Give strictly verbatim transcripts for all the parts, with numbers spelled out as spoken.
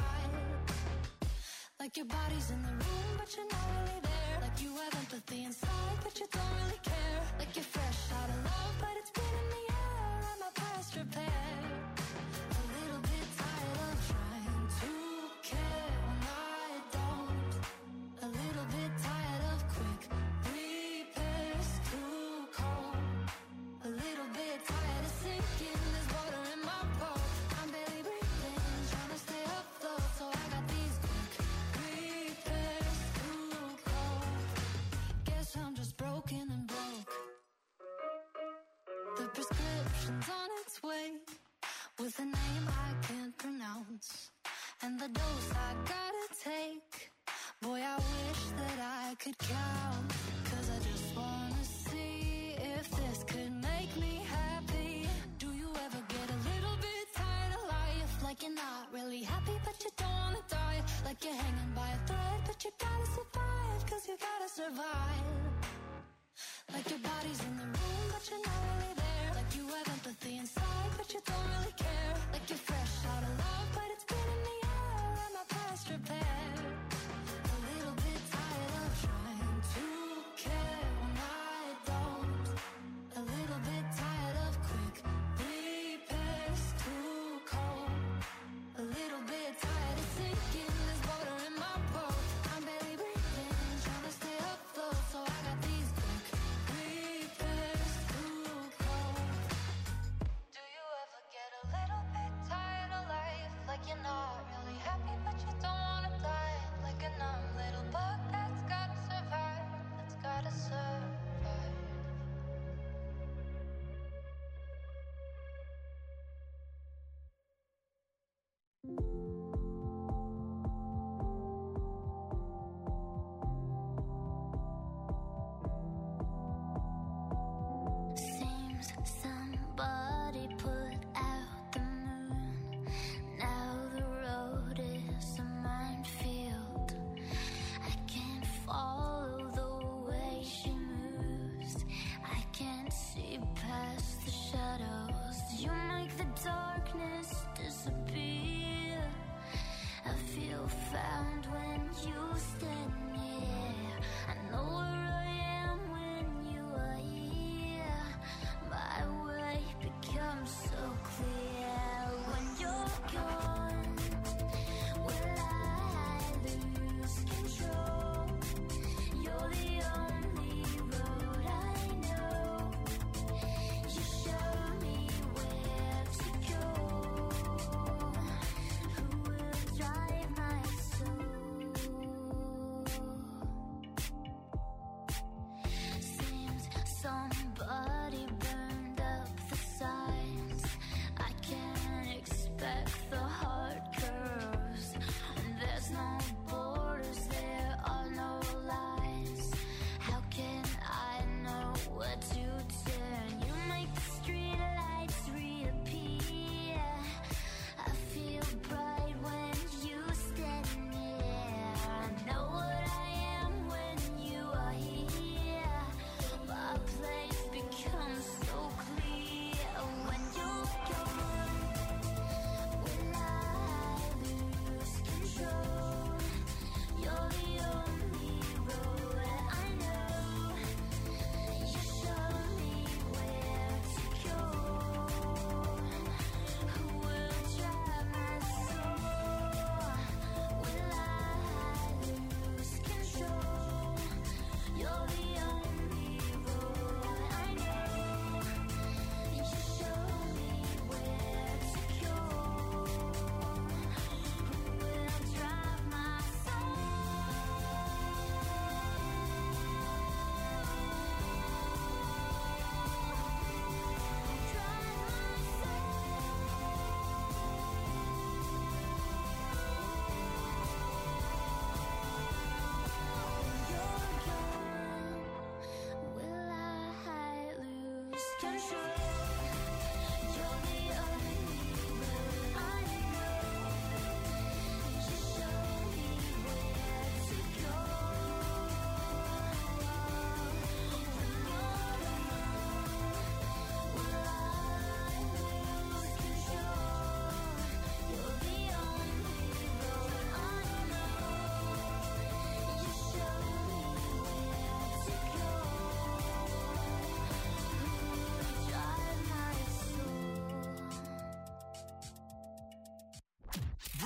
survive. Like your body's in the room, but you're not really there. Like you have empathy inside, but you don't really care. Like you're fresh out of love, but it's been in the air. Am I past repair? A little bit tired of trying to care when I don't. A little bit tired of quick repairs, too cold. A little bit tired of sinking, there's water in my boat. I'm barely breathing, trying to stay afloat. So I got these quick repairs, too cold. Guess I'm just broken and broke. The prescription's on its way, with a name I can't pronounce, and the dose I gotta take. Boy, I wish that I could count, 'cause I just wanna see if this could make me happy. Do you ever get a little bit tired of life? Like you're not really happy, but you don't wanna die. Like you're hanging by a thread, but you gotta survive, 'cause you gotta survive. Like your body's in the room, but you're not really there. Like you have empathy inside, but you don't really care. Like you're fresh out of love, but it's been in the air. Am I past repair? A little bit tired of trying to care when I don't. A little bit tired of quick repairs, too cold. A little bit tired of sinking, there's water in my boat. I'm barely breathing, trying to stay afloat. So I got these quick repairs, too cold. Do you ever get a little bit tired of life? Like you're not really happy, but you don't wanna die. Like a numb little bug that's gotta survive, that's gotta survive. Seems somebody put out the moon. Now the road is a minefield. I can't follow the way she moves. I can't see past the shadows. You make the darkness disappear. I feel found when you stand near. I know where I am when you are here. My way becomes so clear when you're gone. Will I lose control? You're the only road I know. You show me where to go. Who will drive my soul?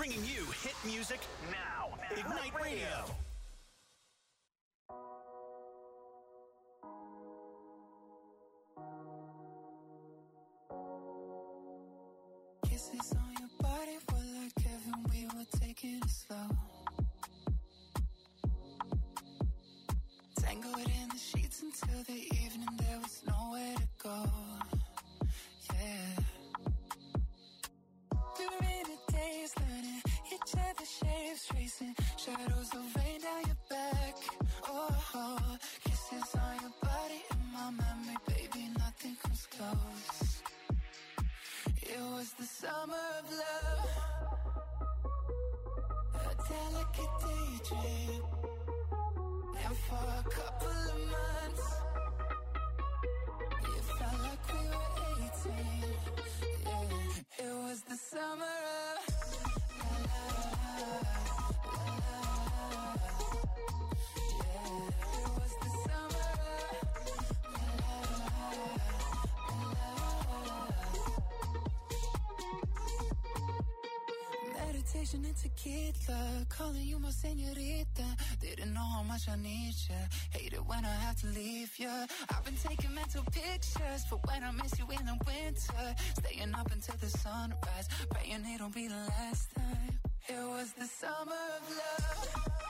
bringing you hit music now. Ignite Radio. Kisses on your body were like heaven, we were taking it slow. Tangled in the sheets until the evening, there was nowhere to go. Yeah. We were in a daze, learning each other's shapes, tracing shadows of rain down your back. Oh, oh, kisses on your body in my memory, baby, nothing comes close. It was the summer of love, a delicate daydream. And for a couple of months, it felt like we were eighteen. Yeah, it was the summer of la la la la. Yeah, it was the summer of la la la. Meditation and tequila, calling you my señorita. Didn't know how much I need ya. Hate it when I have to leave ya. I've been taking mental pictures for when I miss you in the winter. Staying up until the sunrise, praying it don't be the last time. It was the summer of love,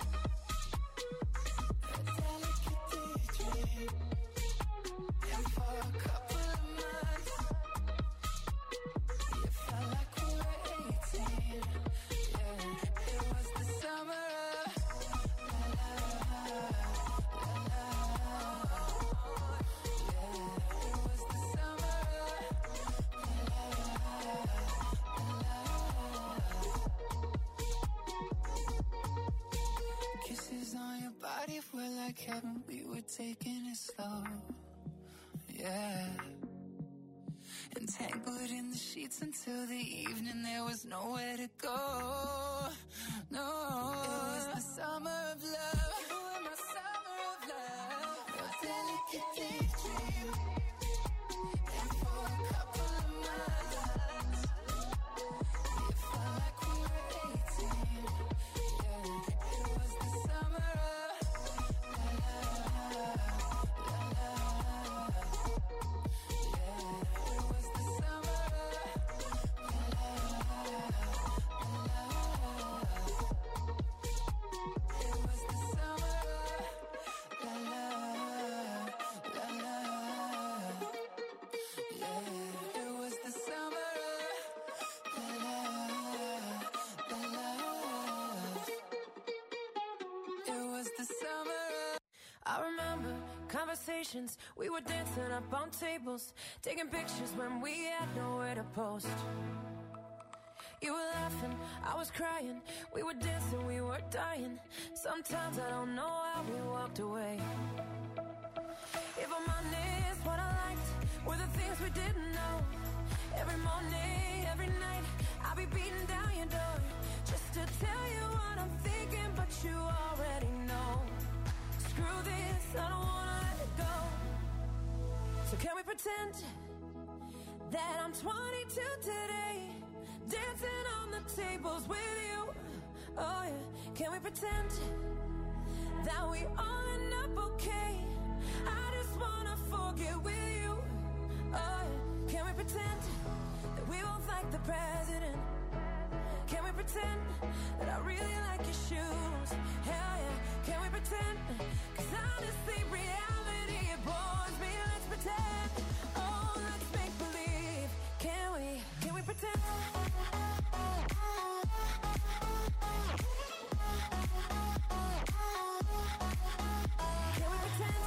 a delicate daydream. And for a couple of months, it felt like we were eighteen. Yeah, it was the summer of body were like heaven, we were taking it slow. Yeah. Entangled in the sheets until the evening, there was nowhere to go. No. It was the summer of love. You were my summer of love. Your delicate daydream. And for a couple of months, it felt like we were eighteen. Yeah. It was the summer of I remember conversations, we were dancing up on tables, taking pictures when we had nowhere to post. You were laughing, I was crying, we were dancing, we were dying. Sometimes I don't know how we walked away. If I'm honest, what I liked were the things we didn't know. Every morning, every night, I'll be beating down your door just to tell you what I'm thinking, but you already know. Screw this, I don't wanna let it go. So can we pretend that I'm twenty-two today, dancing on the tables with you? Oh yeah, can we pretend that we all end up okay? I just wanna forget with you. Oh yeah, can we pretend that we both like the president? Can we pretend that I really like your shoes? Hell yeah, can we pretend? Cause honestly, reality, it bores me. Let's pretend. Oh, let's make believe. Can we, can we pretend? Can we pretend?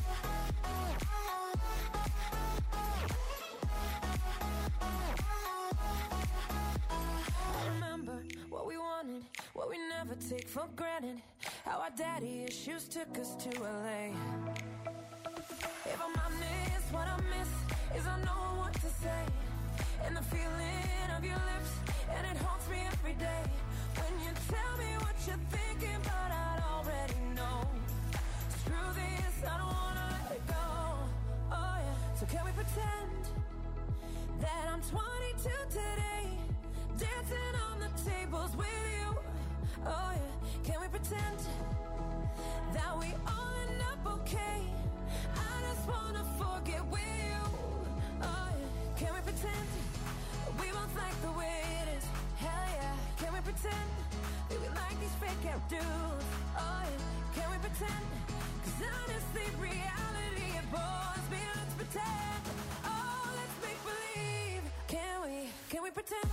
I remember what we wanted, what we never take for granted. How our daddy issues took us to L A. If I'm honest, what I miss is I know what to say. And the feeling of your lips, and it haunts me every day. When you tell me what you're thinking, but I already know. Screw this, I don't wanna let it go. Oh yeah, so can we pretend that I'm twenty-two today, dancing on the tables with you? fake out dudes. Oh yeah, can we pretend? Cause honestly, reality it bores me. Let's pretend. Oh, let's make believe. Can we? Can we pretend?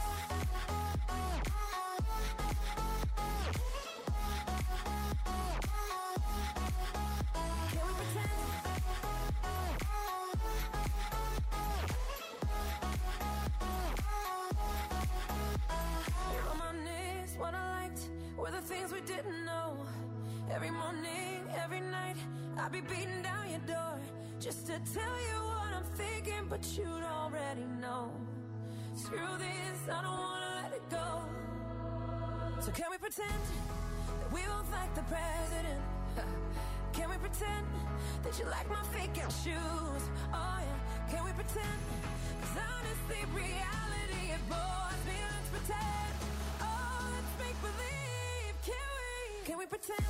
What I liked were the things we didn't know. Every morning, every night, I'd be beating down your door just to tell you what I'm thinking, but you'd already know. Screw this, I don't wanna let it go. So can we pretend that we both like the president? Can we pretend that you like my fake out shoes? Oh yeah, can we pretend? Cause honestly, reality it bores me. Let's pretend. Make believe, can we? Can we pretend?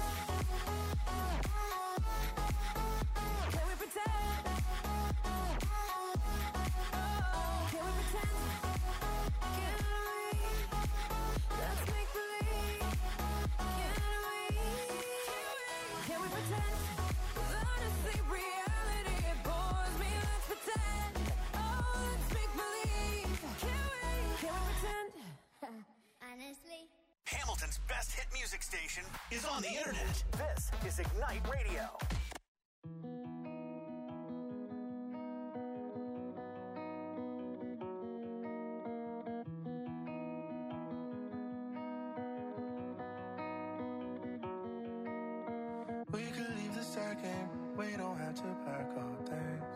Can we pretend? Oh, can we pretend? Can we? Let's make believe. Can we? Can we pretend? 'Cause honestly, reality it bores me. Let's pretend. Oh, let's make believe. Can we? Can we pretend? Honestly. Hamilton's best hit music station is on the internet. This is Ignite Radio. We could leave the second, we don't have to pack our things.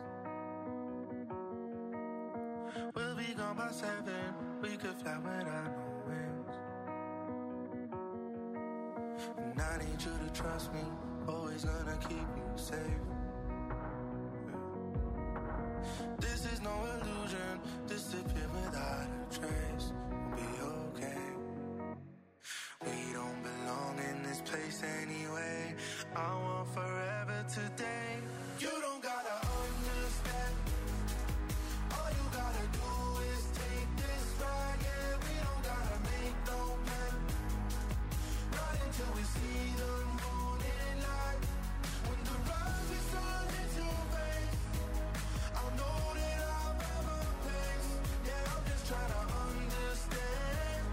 We'll be gone by seven, we could fly without no wings. And I need you to trust me, always gonna keep you safe. This is no illusion, disappear without a trace. We'll be okay. We don't belong in this place anyway. I want forever today. You don't gotta understand. All you gotta do is take this ride. Yeah, we don't gotta make no plan. Not until we see the morning light. When the rising sun hits your face, I'll know that I'll have a place. Yeah, I'm just trying to understand.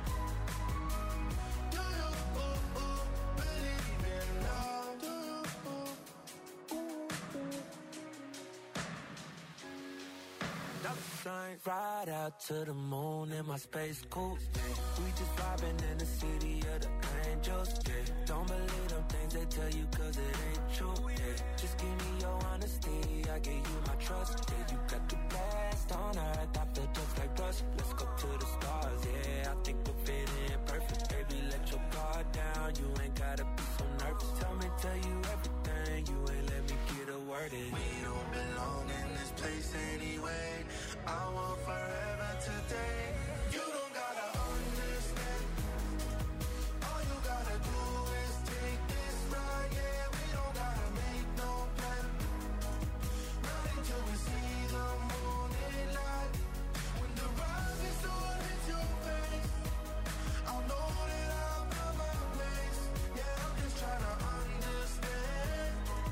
Do you ooh, ooh, believe in love? Do you ooh, ooh, ooh. Ride out to the moon in my space coupe. We just vibing in the city of the angels. Yeah. Don't believe them things they tell you cause it ain't true. Yeah. Just give me your honesty, I give you my trust. Yeah, you got the best on earth, I feel just like Russ. Let's go to the stars, yeah, I think we'll fit in perfect. Baby, let your guard down, you ain't gotta be so nervous. Tell me, tell you everything, you ain't let me get a word in. We don't belong in this place anyway. I want forever today. You don't gotta understand. All you gotta do is take this ride. Yeah, we don't gotta make no plan. Not until we see the morning light. When the rising sun hits your face, I'll know that I'll find my place. Yeah, I'm just trying to understand.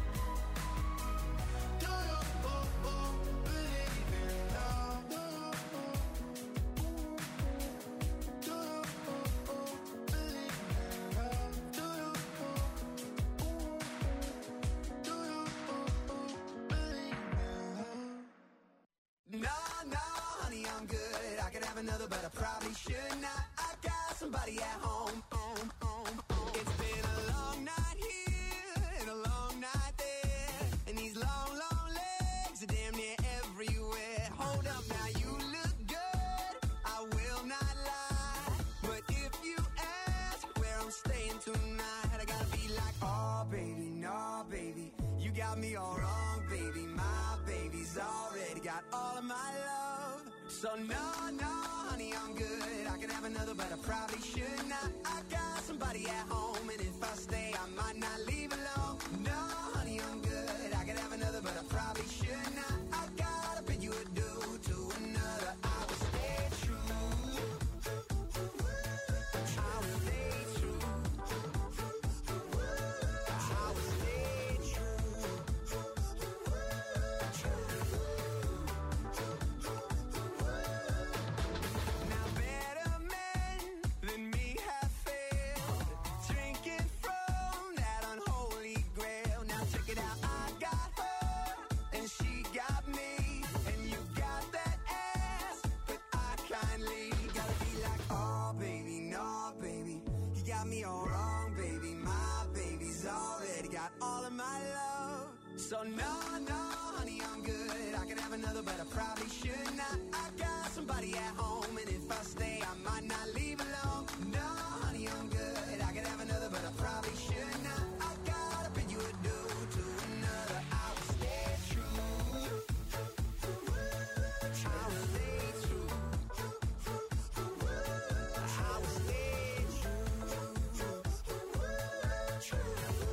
Do you ooh, ooh, believe in love? Do you ooh, ooh, do you ooh, ooh, believe in love? Do you ooh, ooh, do you ooh, ooh, believe in love? No, no, honey, I'm good. I could have another, but I probably should not. I got somebody at home. home, home, home. It's been a long night here and a long night there, and these long, long legs are damn near everywhere. Hold up, now you look good, I will not lie. But if you ask where I'm staying tonight, I gotta be like, oh baby, no baby, you got me all wrong, baby. My baby's already got all of my love. So no, no, honey, I'm good. I could have another, but I probably should not. I got somebody at home, and if I stay, I might not leave alone. No, honey, I'm good. I could have another, but I probably should not. I gotta bid you adieu to another. I will stay true. I will stay true. got me all wrong, baby. My baby's already got all of my love. So no, no, honey, I'm good. I could have another, but I probably should not. I got somebody at home, and if I stay, I might not leave alone. No, honey, I'm good. I could have another, but I probably should not. I gotta bid you adieu to another. I will stay true. I will stay true. I will stay true.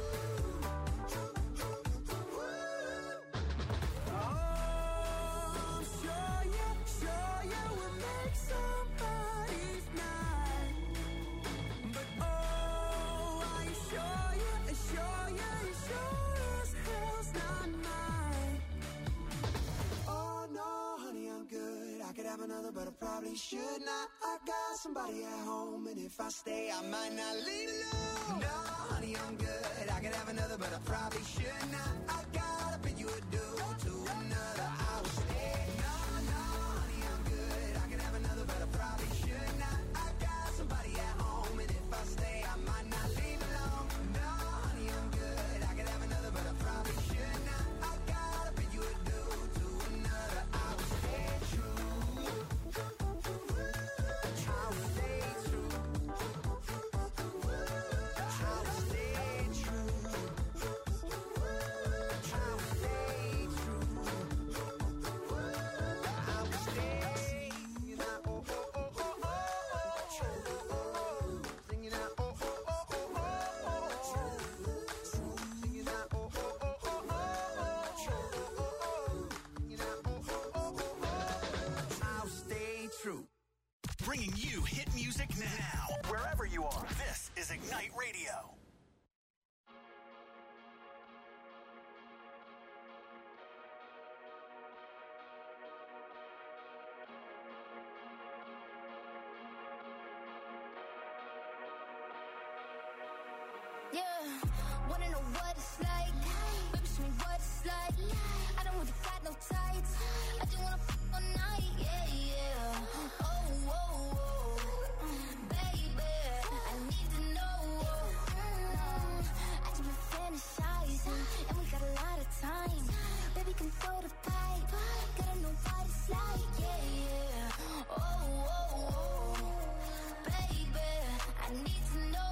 Oh, sure, yeah, sure, yeah, we'll make somebody's night. But oh, are you sure, yeah, sure, yeah, you sure as hell's not mine. Oh no, honey, I'm good. I could have another, but I probably should not. I got somebody at home, and if I stay, I might not leave alone. No, honey, I'm good. I could have another, but I probably should not. I gotta bid you adieu to another. I will stay. No, no, honey, I'm good. I could have another, but I probably should not. I got somebody at home, and if I stay, I might not leave alone. No, honey, I'm good. I could have another, but I probably should not. I gotta bid you adieu to another. I will stay true. I will stay true. I will stay true. I will stay true. I will stay. Singing out, oh, oh, oh, oh, oh, oh. Singing out, oh, oh, oh, oh, oh, oh. Singing out, oh, oh, oh, oh, oh, oh. Singing out, oh, oh, oh, oh, oh. I'll stay true. Bringing you hit music now, wherever you are. This is Ignite Radio. Yeah, wanna know what it's like? Baby, show me what it's like. I don't really got no tights. I just wanna f all night. Yeah, yeah. Oh, oh, oh. Baby, I need to know. Mm, I just been fantasizing, and we got a lot of time. Baby, can throw the pipe. Gotta know what it's like. Yeah, yeah. Oh, oh, oh. Baby, I need to know.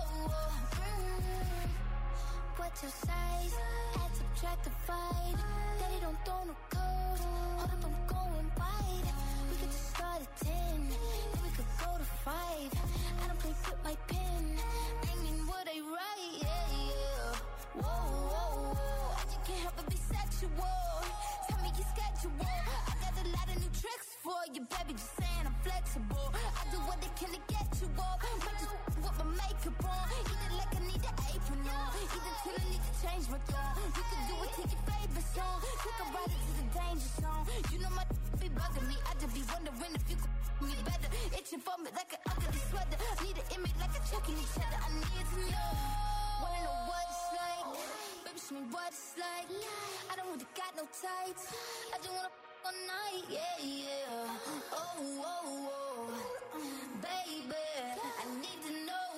Mm, what's your size? Add, subtract, divide. Daddy don't throw no code. Hold up, I'm going wide. We could just start at ten, then we could go to five. I don't play with my pen. I mean what I write. Yeah, yeah. Whoa, whoa, whoa. I just can't help but be sexual. Tell me your schedule. I got a lot of new tricks for you, baby. Just saying I'm flexible. I do what I can to get you off. Might just with my makeup on. Either like I need an apron on. Either till I need to change my tone. You can do it to your favorite song. Take a ride into the danger zone. You know my be bugging me. I just be wondering if you could me better. Itching for me like an ugly sweater. Need an image like a checking each other. I need to know. Wanna know what it's like? Baby, show me what it's like. I don't really got no tights. I just wanna f all night. Yeah, yeah. Oh, oh, oh. Baby, I need to know.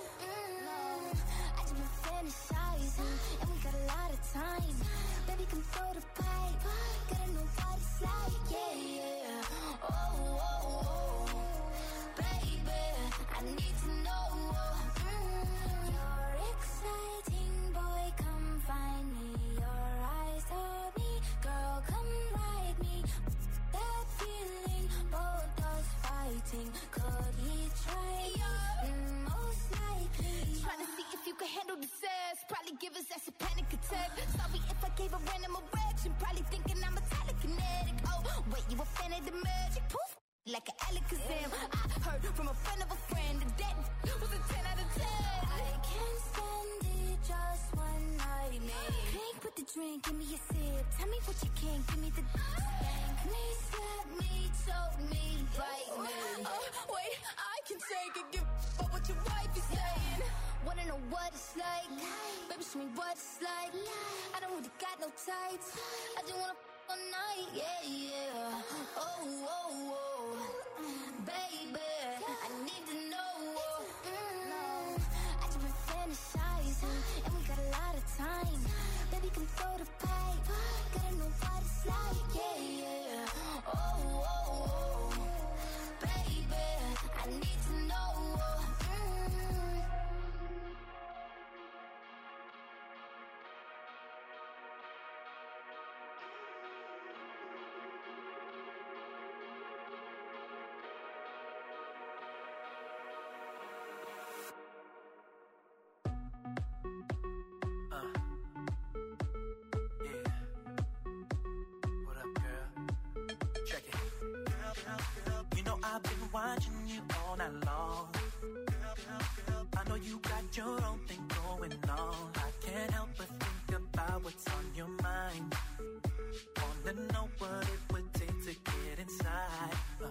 Mm, I just been fantasizing, and we got a lot of time. Baby, come throw the pipe. Gotta know what it's like. Yeah, yeah. Oh, oh, oh. Baby, I need to know. Mm, you're exciting, boy. Come find me. Your eyes told me, girl, come ride me. That feeling, both us fighting. Could he try? Mm, most likely. Trying to see if you can handle the sass. Probably give us that's a panic attack. Sorry if I gave a random erection. Probably thinking I'm a telekinetic. Oh, wait, you a fan of the magic? Poof, like an Alakazam. I heard from a friend of a friend that that was a ten out of ten. I can't stand it, just one night, man. Drink with the drink, give me a sip. Tell me what you can, give me the spank me, slap me, choke me, bite me. Oh, wait, I can take it, give up what your wife is saying. Wanna know what it's like? Baby, show me what it's like. I don't really got no tights. I just wanna f all night. Yeah, yeah. Oh, oh, oh. Baby, I need to know. Mm, I and we got a lot of time. Baby, can throw the pipe. Gotta know what it's like, yeah, yeah. Oh, oh, oh, baby, I need to know. Mm. I've been watching you all night long. I know you got your own thing going on. I can't help but think about what's on your mind. Wanna know what it would take to get inside. Uh,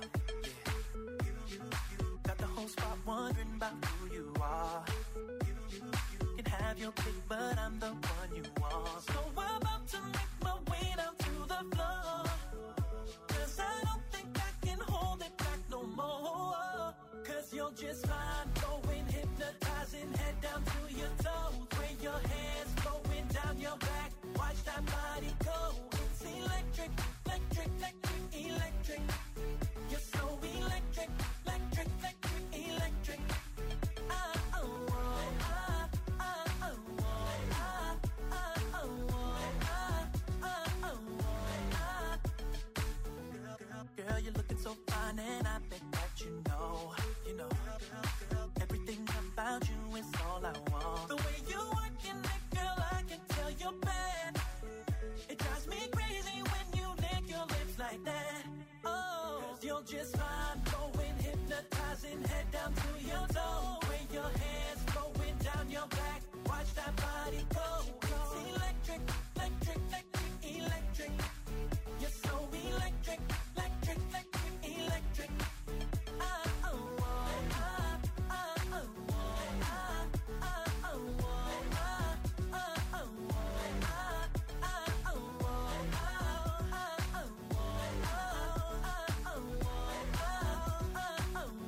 yeah. Got the whole spot wondering about who you are. Can have your pick, but I'm the one you want. So I'm about to make my way down to the floor. Cause I don't think I can hold it back no more. Cause you're just fine, going hypnotizing, head down to your toes. Where your hands flowing down your back, watch that body go. It's electric, electric, electric, electric. You're so electric, electric, electric, electric. Ah, oh, oh, ah, ah, oh, oh, ah, ah, oh, oh, ah, ah, oh, oh, ah. Girl, you're looking so fine and I bet that you know, you know, everything about you is all I want. The way you working it, girl, I can tell you're bad. It drives me crazy when you lick your lips like that. Oh, cause you're just fine, going hypnotizing, head down to your toe. Where your hands flowing down your back, watch that body go. It's electric, electric, electric, electric. You're so electric, electric, electric, electric. Ah, oh, oh, ah, ah, oh, oh, ah, ah, oh, oh, ah, ah, oh, oh, ah, ah, oh, oh, ah, ah, oh, oh, ah, oh, oh, ah, oh,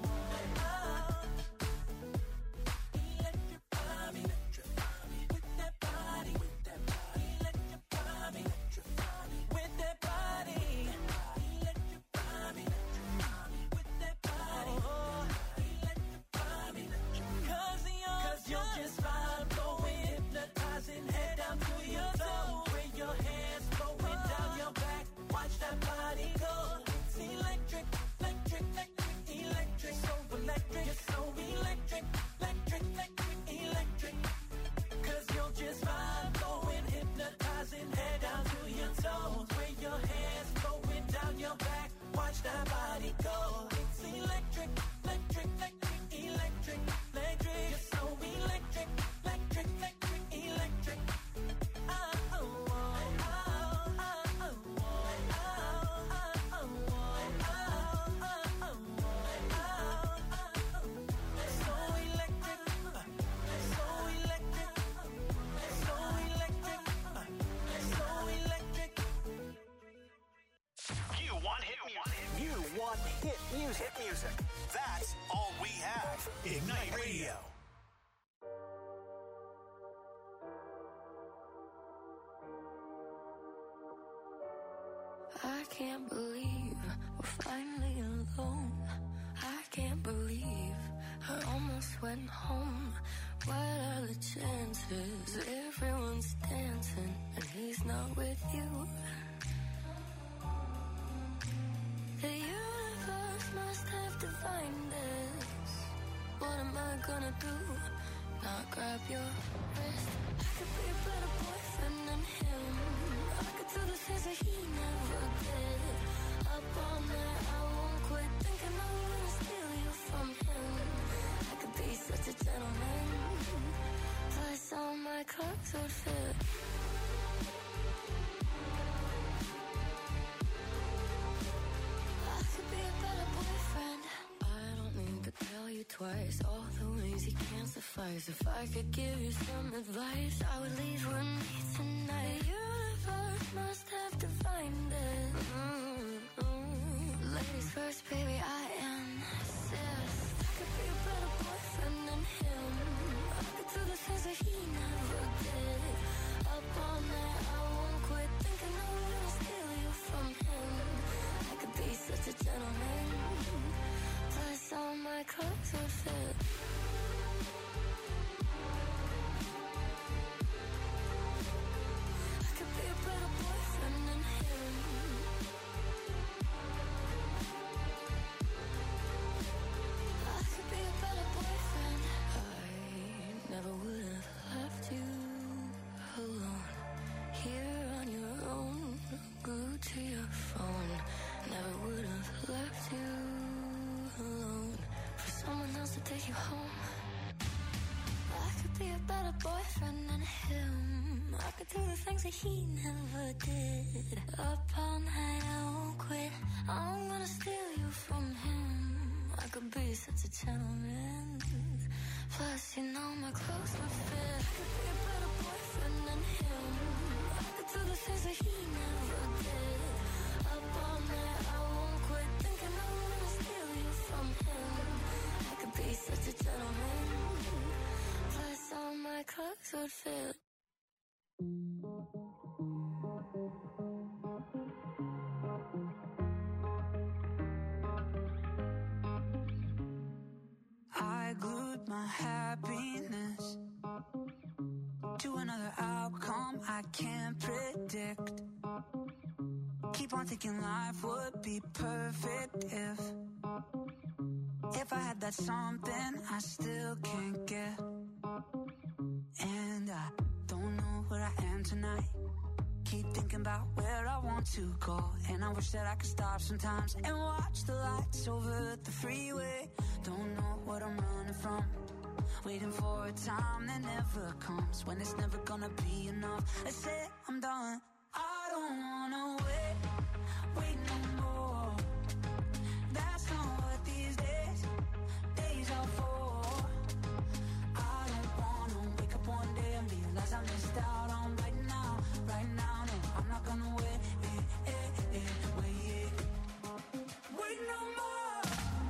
electrify me, electrify me with that body, with that body, electrify me, electrify me with that body, electrify me, electrify me with that body, electrify me, cause you're, cause you're just fine, going hypnotizing, head down to your toes, where your hands flowing down your back, watch that body go. It's electric, electric, electric, electric, so electric, you're so electric, electric, electric, electric. Cause you're just fine, going hypnotizing, head down to your toes, where your hands flowing down your back, watch that body go. It's electric, electric, electric, electric, electric. You're so electric, electric, electric, electric. Ah, oh, oh, ah, ah, oh, oh, ah, ah, oh, oh, ah, ah, oh, oh, ah, ah, oh. So electric, so electric, so electric, so electric. You want hit music. You want hit music. Hit music. That's all we have. Ignite Radio. I can't believe we're finally alone. I can't believe I almost went home. What are the chances? Everyone's dancing and he's not with you. The universe must have defined this. What am I gonna do? Not grab your wrist. I could be a better boyfriend than him. I could do the things that he never did. Up all night, I won't quit thinking I'm gonna steal you from him. I could be such a gentleman. Plus all my clothes would fit. I could be a better boyfriend. I don't need to tell you twice all the ways you can't suffice. If I could give you some advice, I would leave with me tonight. The universe must have defined it. Mm-hmm. Ladies first, baby, I insist. I could be a better boyfriend than him. I could do the things that he never boyfriend and him. I could do the things that he never did. Up all night, I won't quit. I'm gonna steal you from him. I could be such a gentleman. Plus, you know my clothes would fit. I could be a better boyfriend than him. I could do the things that he never did. Up all night, I won't quit. Thinking I'm gonna steal you from him. I could be such a gentleman. Plus, all my clothes would fit. I glued my happiness to another outcome I can't predict. Keep on thinking life would be perfect if If I had that something I still can't get. And I don't know where I am tonight. Keep thinking about where I want to go. And I wish that I could stop sometimes and watch the lights over the freeway. Don't know what I'm running from. Waiting for a time that never comes. When it's never gonna be enough. I say I'm done. I don't wanna wait, wait no more. That's not what these days, days are for. I don't wanna wake up one day and realize I missed out on right now, right now. No, I'm not gonna wait, eh, eh, eh, wait, wait no more.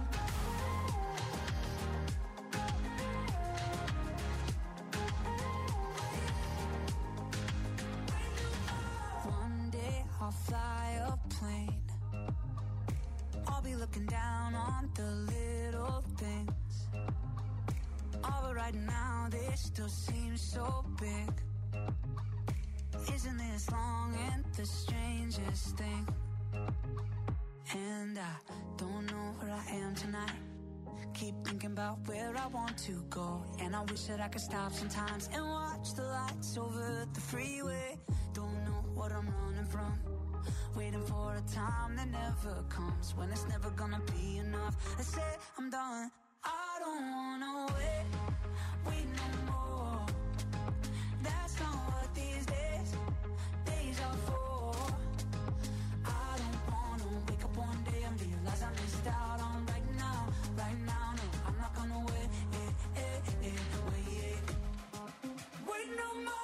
One day I'll fly a plane. I'll be looking down on the little things. All but right now they still seem so big. Isn't this long and the strangest thing? And I don't know where I am tonight. Keep thinking about where I want to go. And I wish that I could stop sometimes and watch the lights over the freeway. Don't know what I'm running from. Waiting for a time that never comes. When it's never gonna be enough. I say I'm done. I don't wanna wait, wait no more. That's not what these days, days are for. I don't wanna wake up one day and realize I missed out on right now, right now. No, I'm not gonna wait, eh, eh, eh, wait, wait no more.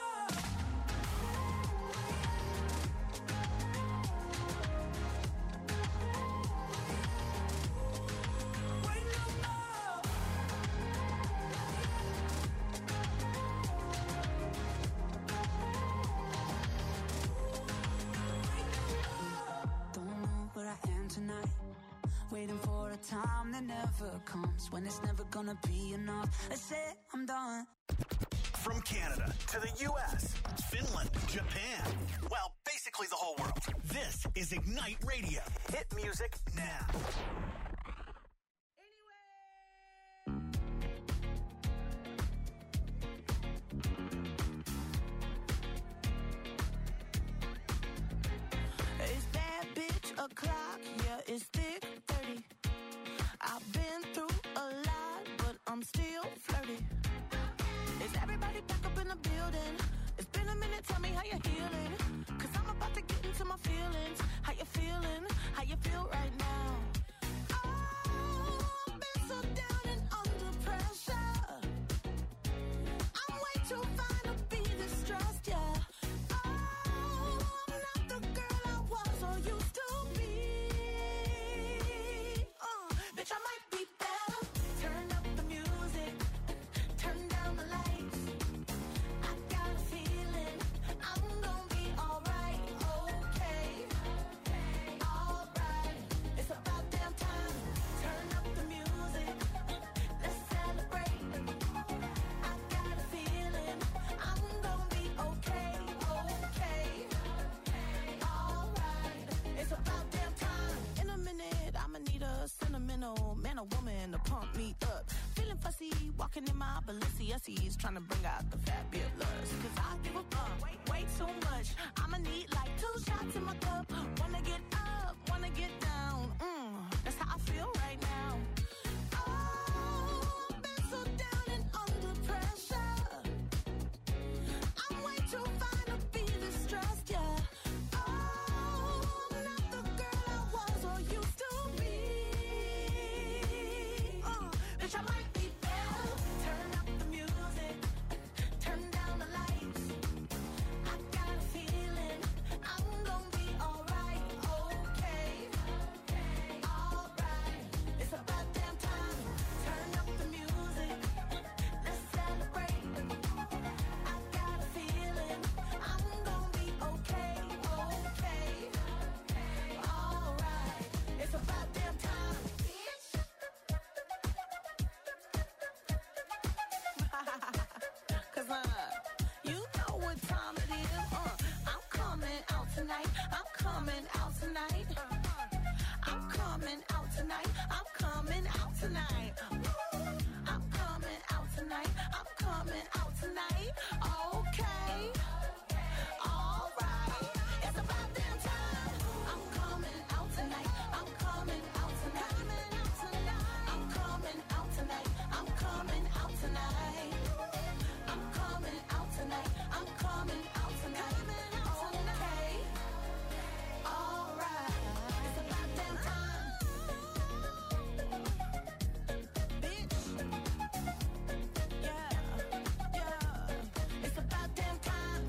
Tonight, waiting for a time that never comes. When it's never gonna be enough. I say I'm done. From Canada to the U S, Finland, Japan, well, basically the whole world. This is Ignite Radio. Hit music now. It's that bitch o'clock, yeah, it's thick thirty. I've been through a lot, but I'm still flirty. Is everybody back up in the building? It's been a minute, tell me how you're healing. Cause I'm about to get into my feelings. How you feeling? How you feel right now? Oh, I've been so down and under pressure. I'm way too fine to be distressed, yeah. I might be better. Turn up the music, turn down the lights. I got a feeling I'm gonna be alright, okay, alright. It's about damn time. Turn up the music, let's celebrate. I got a feeling I'm gonna be okay, okay, alright. It's about damn time. In a minute, I'ma need a sentimental man or woman to pump me up. Feeling fussy, walking in my Balenciennes, trying to bring out the fabulous. Cause I give a fuck way, way too much. I'ma need like two shots in my cup. Wanna get up, wanna get down. Mm, that's how I feel right now. Oh, I've been so down and under pressure. huh? You know what time it is. Uh, I'm coming out tonight. I'm coming out tonight. I'm coming out tonight. I'm coming out tonight. I'm coming out tonight. I'm coming out tonight. Okay. All right. It's about damn time. I'm coming out tonight. I'm coming out tonight. I'm coming out tonight. I'm coming out tonight. I'm coming out tonight. I'm coming out tonight. Okay. All right. It's about damn time. Bitch. Yeah. Yeah. It's about damn time.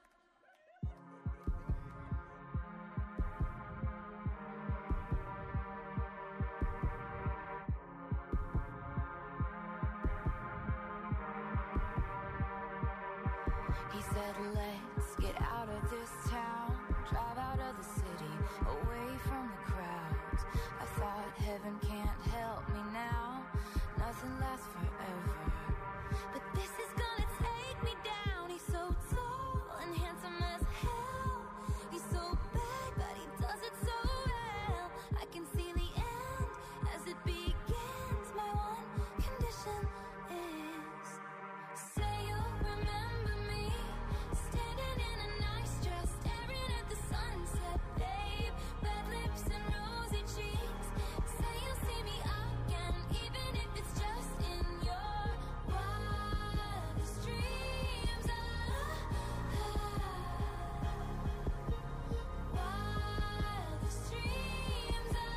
He said, let's get out of this town, drive out of the city, away from the crowds. I thought heaven can't help me now, nothing lasts forever. But this is gonna take me down. He's so tall and handsome as hell. He's so bad, but he does it so well. I can see the end as it begins. My one condition is, say you'll remember me, standing in a nice dress, staring at the sunset, babe. Red lips and rosy cheeks. Say you'll see me again, even if it's just in your wildest dreams. Ah, wildest dreams. Ah,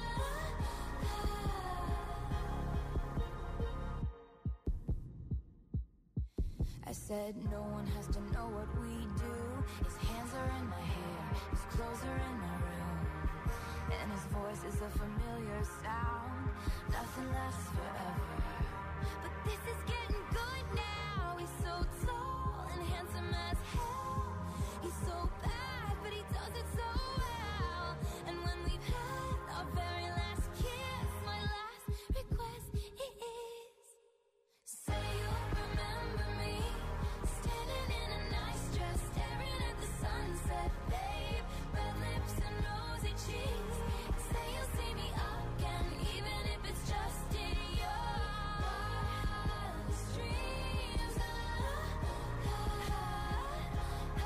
I said no one has to know what we do. His hands are in my hair, his clothes are in my room, and his voice is a familiar sound. Nothing lasts forever, but this is getting good now. He's so tall and handsome as hell. He's so bad, but he does it so well. And when we've had our very last kiss, my last request is, say you'll remember me, standing in a nice dress, staring at the sunset, babe. Red lips and rosy cheeks. Say you'll see me again, even if it's just in your wildest dreams. Ah, ah, ah,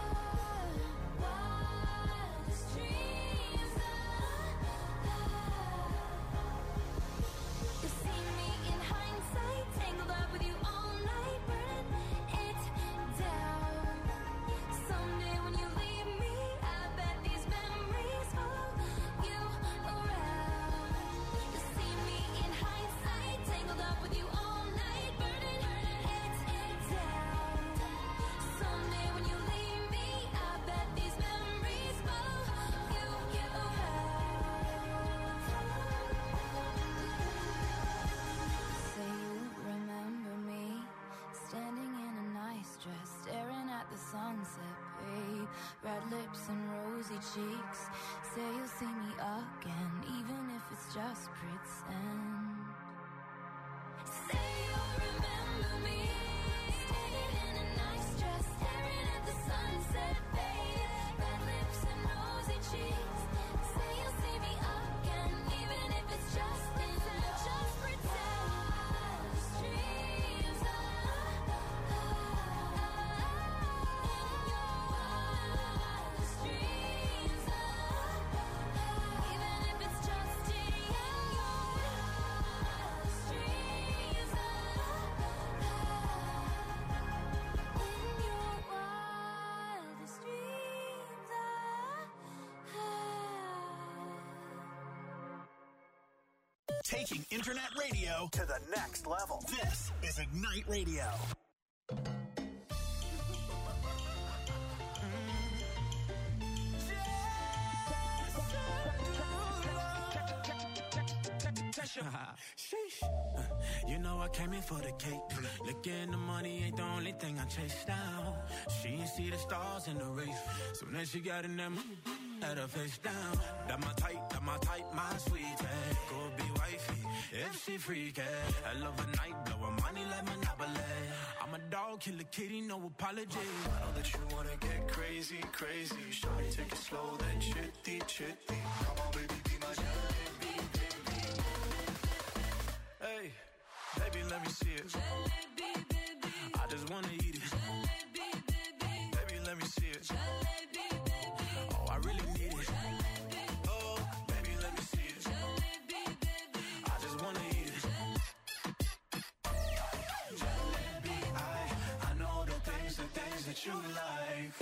wildest dreams. Ah, ah. You see me in hindsight, tangled up with you all night, burning it down. Someday when you leave me, I bet these memories follow you around. You see me in hindsight, tangled up with you all night, burning it down. Someday when you leave me, I bet these memories follow you around. Say you remember me, standing in a nice dress, staring at the sunset, babe. Red lips and rosy cheeks. Say you'll see me again, even if it's just pretend. Say you'll remember me, standing in a nice dress, staring at the sunset, babe. Red lips and rosy cheeks. Say you'll see me again, even if it's just in just pretend. Wildest dreams. Ah, ah, ah, in your wildest dreams. Ah, ah, even if it's just in your wildest dreams. Ah, ah, in your wildest dreams. Ah, ah. Taking internet radio to the next level. This is Ignite Radio. Sheesh. Uh, You know I came in for the cake. Looking the money ain't the only thing I chase down. She ain't see the stars in the race. So then she got in that mood. let her face down. That my type, that my type, my sweetie. Go be wifey, if she freaky. I love a night, blow her money like Monopoly. I'm a dog, kill a kitty, no apology. I know that you wanna get crazy, crazy. Shawty, take it slow, then chitty, chitty. Come on, baby, be my jalebi, baby. Hey, baby, let me see it. Jalebi, baby. I just wanna eat it. Jalebi, baby. Baby, let me see it. Jalebi, baby. Oh, I really need it. Jalebi. Oh, baby, let me see it. Jalebi, baby. I just wanna eat it. Jalebi, I, I know the things, the things that you like.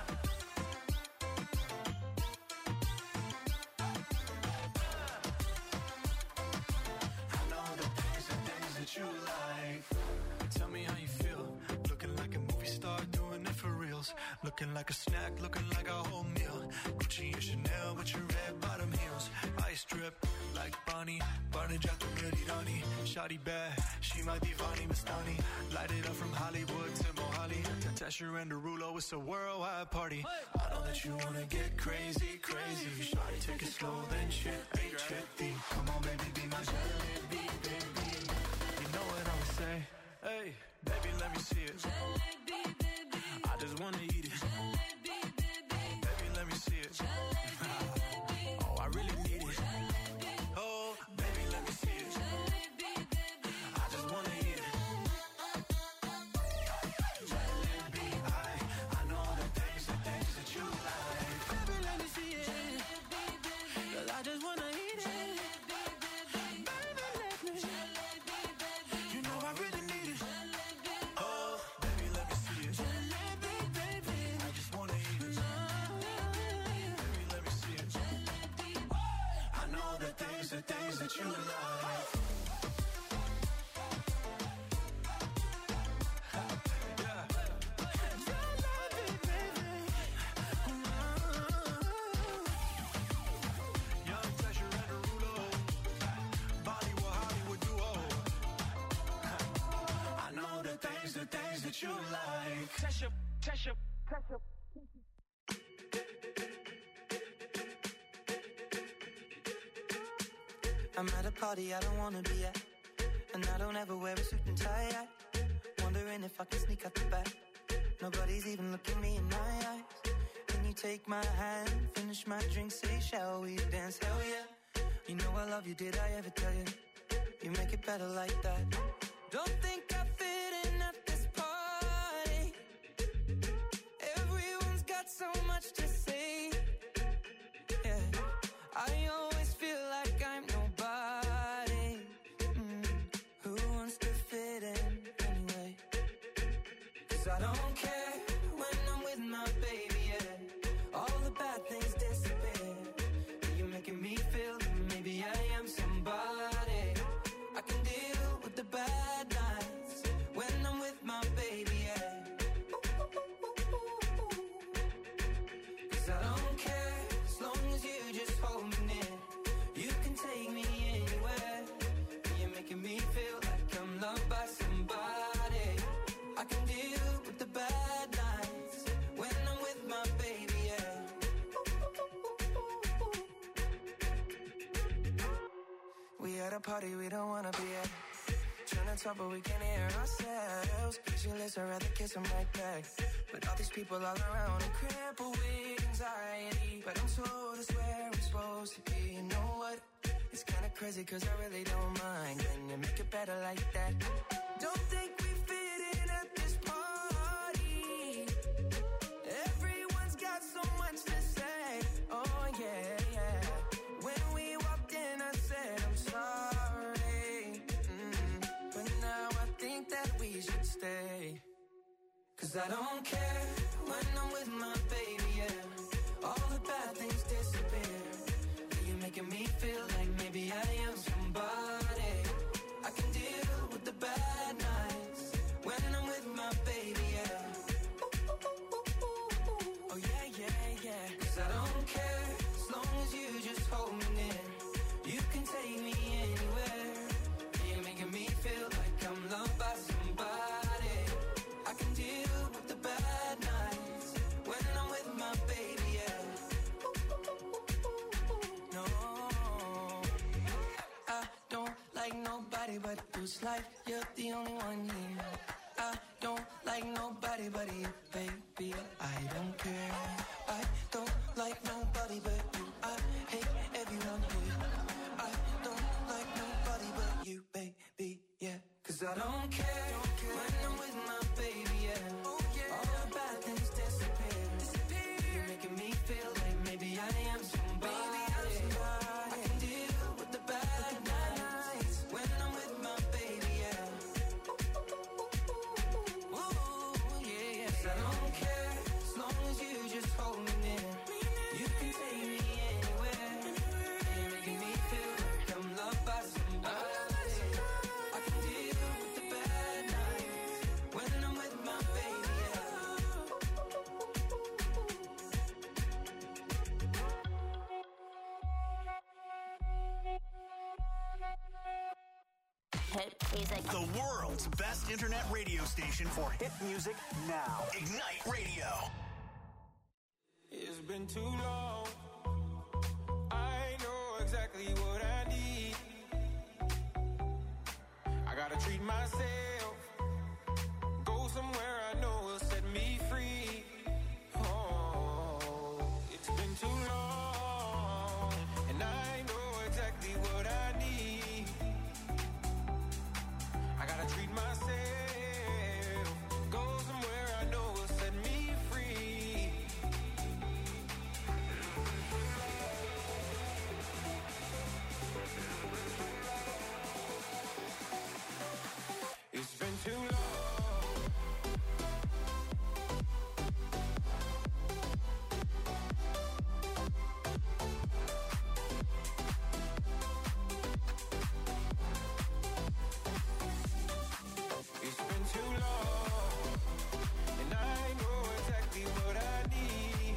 I know the things, the things that you like. Tell me how you feel. Looking like a movie star, doing it for reals. Looking like a snack, looking like a whole meal. Gucci and Chanel with your red bottom heels. Ice drip like Bonnie, Barney Jack the Ready Donnie. Shawty bad, she might be Vani Mastani. Light it up from Hollywood to Mohali. Tesher and Derulo, it's a worldwide party. I know that you wanna get crazy, crazy. Shawty, take it slow, then chitty, chitty. Come on, baby, be my jalebi, baby. You know what I would say? Hey, baby, let me see it. Jalebi, baby. I just wanna eat it. Jalebi, baby. Baby, let me see it. Jalebi, baby. Oh, I really need it. Oh, baby, let me see it. Jalebi, baby. I just wanna eat it. Jalebi, I, I know the things, the things that you like. Baby, let me see it. Jalebi, baby. Girl, I just wanna eat it. Jalebi, baby. Baby, let me. Jalebi, baby. You know I really need it. Jalebi, Oh, baby, let me see it. Jalebi, baby. I just wanna eat it. Baby, let me see it. I know the things, the things that you like. Yeah. Jalebi, baby. Young Tesher and Derulo, Bollywood, Hollywood duo. I know the things, the things that you like. Tesha, Tesha, Tesha. I'm at a party I don't wanna be at, and I don't ever wear a suit and tie. I wondering if I can sneak out the back. Nobody's even looking me in my eyes. Can you take my hand, finish my drink, say shall we dance? Hell yeah. You know I love you, did I ever tell you? You make it better like that. Don't think I fit in at this party. Everyone's got so much to say. Yeah, I always feel like I'm nobody. Mm, who wants to fit in anyway? 'Cause I don't care when I'm with my baby, yeah. All the bad things disappear. You're making me feel that maybe I am somebody. I can deal with the bad nights when I'm with my baby, yeah. 'Cause I don't care as long as you just hold me near. You can take me anywhere. You're making me feel like I'm loved by somebody. I can deal with the bad nights when I'm with my baby, yeah. We at a party we don't wanna be at. Trying to talk but we can't hear ourselves. Pictureless, I'd rather kiss them right back. But all these people all around are crippled with anxiety. But I'm told it's where I'm supposed to be. You know what? It's kinda crazy 'cause I really don't mind. Can you make it better like that? Don't think we fit in at this party. Everyone's got so much to say. Oh yeah, yeah. When we walked in I said I'm sorry. Mm, but now I think that we should stay. 'Cause I don't care when I'm with my baby, yeah. All the bad things disappear. You're making me feel like maybe I am somebody. I can deal with the bad nights when I'm with my baby, yeah. Oh yeah, yeah, yeah. 'Cause I don't care as long as you just hold me near. You can take me anywhere. You're making me feel like I'm loved by somebody. I can deal with the bad nights feels like you're the only one here. I don't like nobody but you, baby. I don't care. I don't like nobody but you. I hate everyone here. I don't like nobody but you, baby, yeah. Cause I don't care, don't care. When I'm with my baby, yeah. Oh, yeah. All the bad things disappear. disappear. You're making me feel like maybe I am somebody. Maybe I'm somebody. I can deal with the bad nights when I'm with my baby, yeah. Ooh, yeah, yeah. Cause I don't care as long as you just hold me near. You can take me anywhere. You're making me feel like I'm loved by somebody. I can deal with the bad nights when I'm with my baby, yeah. Hit music. The world's best internet radio station for hit music now. Ignite Radio. It's been too long. I know exactly what I need. I gotta treat myself. Go somewhere I know will set me free. Oh, it's been too long. And I know exactly what I need. I gotta treat myself. Go somewhere I know will set me free. It's been too long. It's been too long, and I know exactly what I need.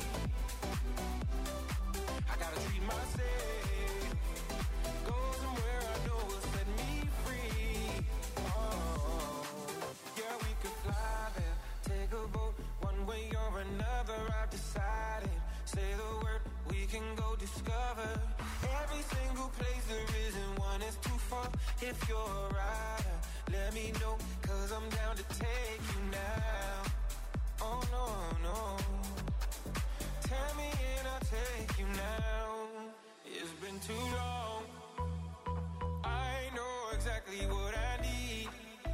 I gotta treat myself. Go somewhere I know will set me free. Oh, yeah, we could fly there, take a boat, one way or another. I've decided. Say the word, we can go discover every single place there isn't one. It's too far. If you're a rider, let me know, cause I'm down to take you now. Oh no, no. Tell me and I'll take you now. It's been too long. I know exactly what I need.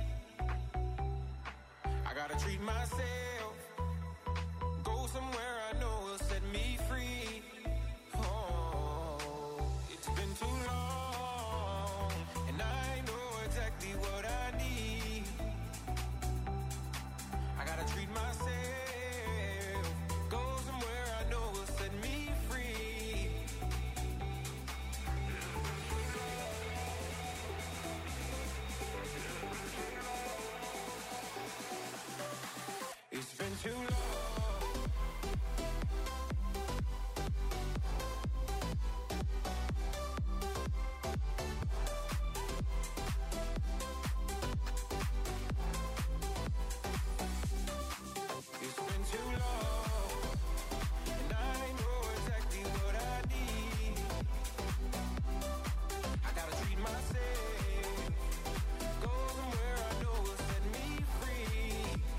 I gotta treat myself. Go somewhere I know will set me free. Oh, it's been too long, and I know exactly what I need. I gotta treat myself. Go somewhere I know will set me free. It's been too long. It's been too long, and I know exactly what I need. I gotta treat myself. Go somewhere I know will set me free.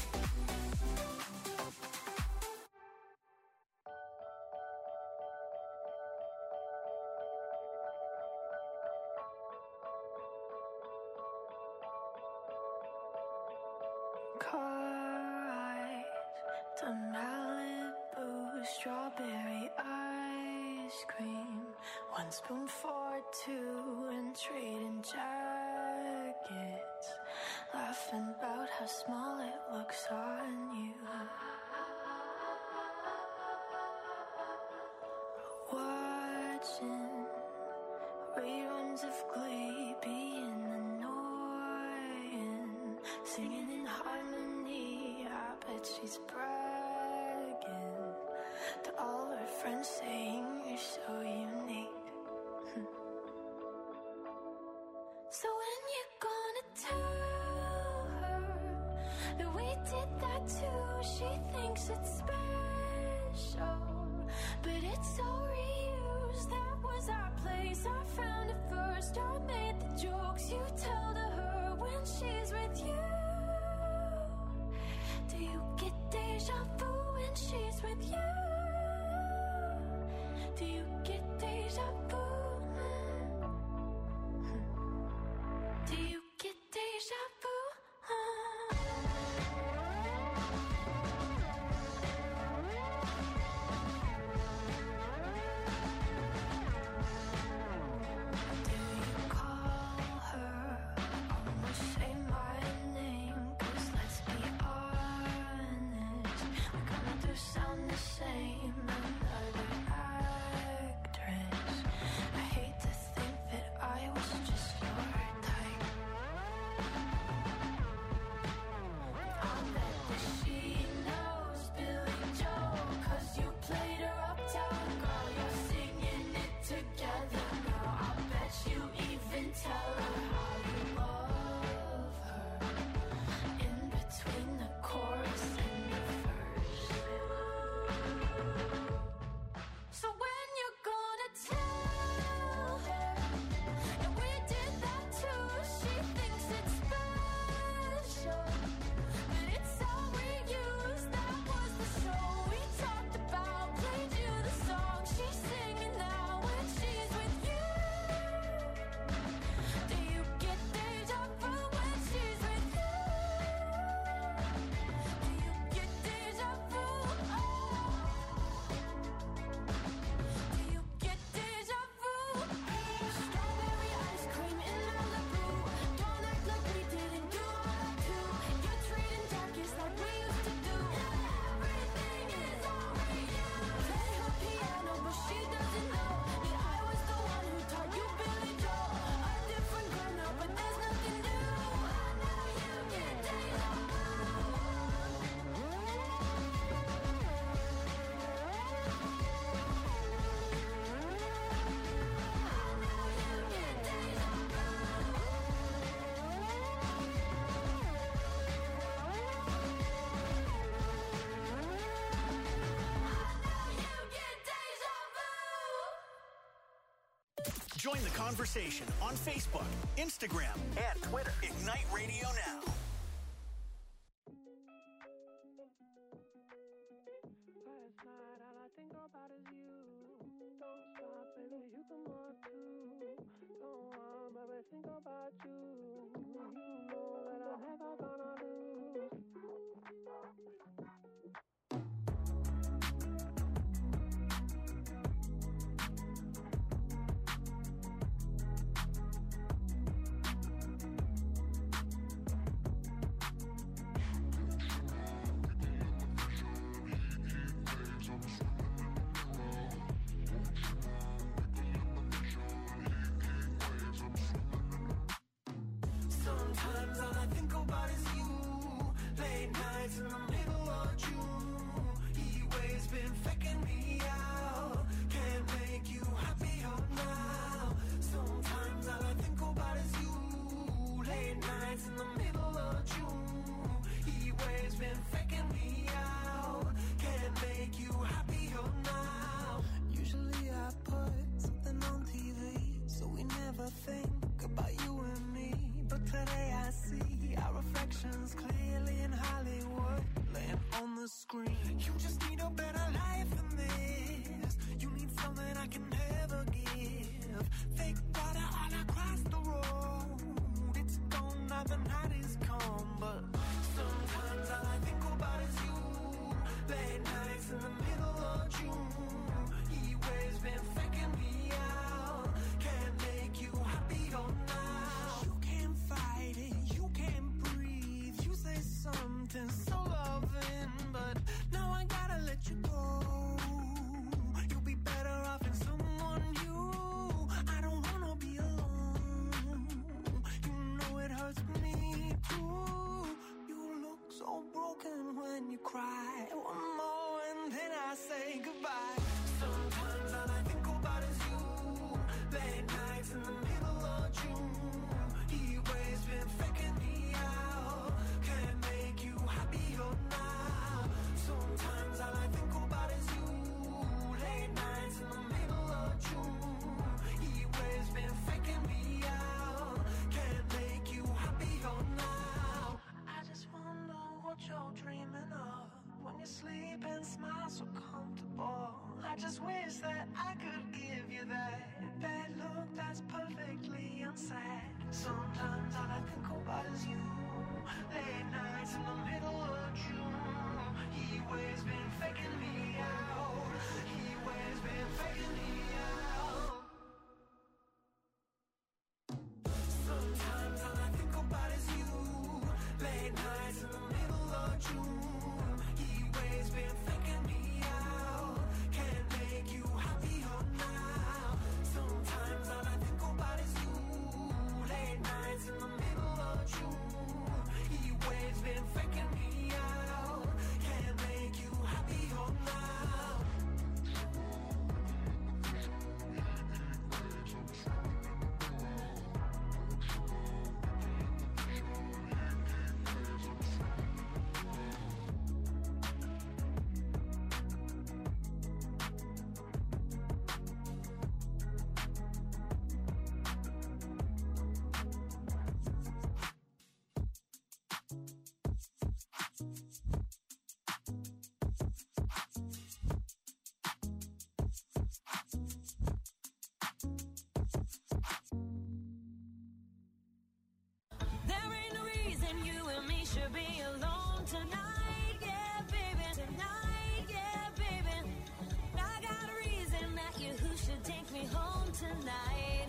Car ride to Malibu, strawberry ice cream, one spoon for two, and trading jackets, laughing about how small it looks on you. Watching reruns of Glee, being annoying, singing in harmony. I bet she's bragging to all her friends, saying you're so unique. So when you gonna tell her that we did that too? She thinks it's special, but it's so reused. That was our place. I found it first. I made the jokes. You tell to her when she's with you? Do you get deja vu when she's with you? Do you get deja vu? Do you get deja vu? Join the conversation on Facebook, Instagram, and Twitter. Ignite Radio Now. Last night, all I think about is you. Don't stop, baby, you can walk too. Don't want, baby, think about you. You know that I'm never gonna lose. Sometimes all I I just wish that I could give you that bad look that's perfectly unsaid. Sometimes all I think about is you. Late nights in the middle of June. He always been faking me out. He always been faking me out. Sometimes all I think about is you. Late nights in the middle of June. He always been faking me out. Can't make you happier now. Sometimes all I think about is you. Late nights in the middle of June. He always been faking me out. Can't make you happier now. There ain't no reason you and me should be alone tonight, yeah, baby. Tonight, yeah, baby. I got a reason that you who should take me home tonight.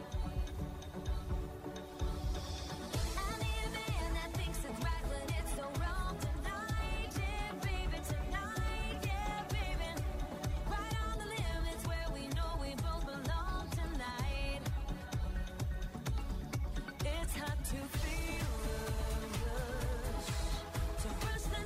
I need a man that thinks it's right when it's so wrong tonight, yeah, baby. Tonight, yeah, baby. Right on the limits where we know we both belong tonight. It's hard to feel the rush, to rush the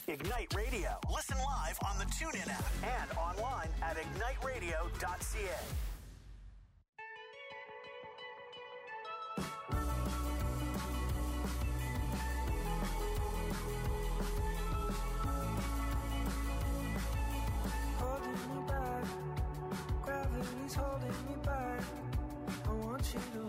Ignite Radio. Listen live on the TuneIn app and online at ignite radio dot c a. Holding me back, gravity's holding me back. I want you to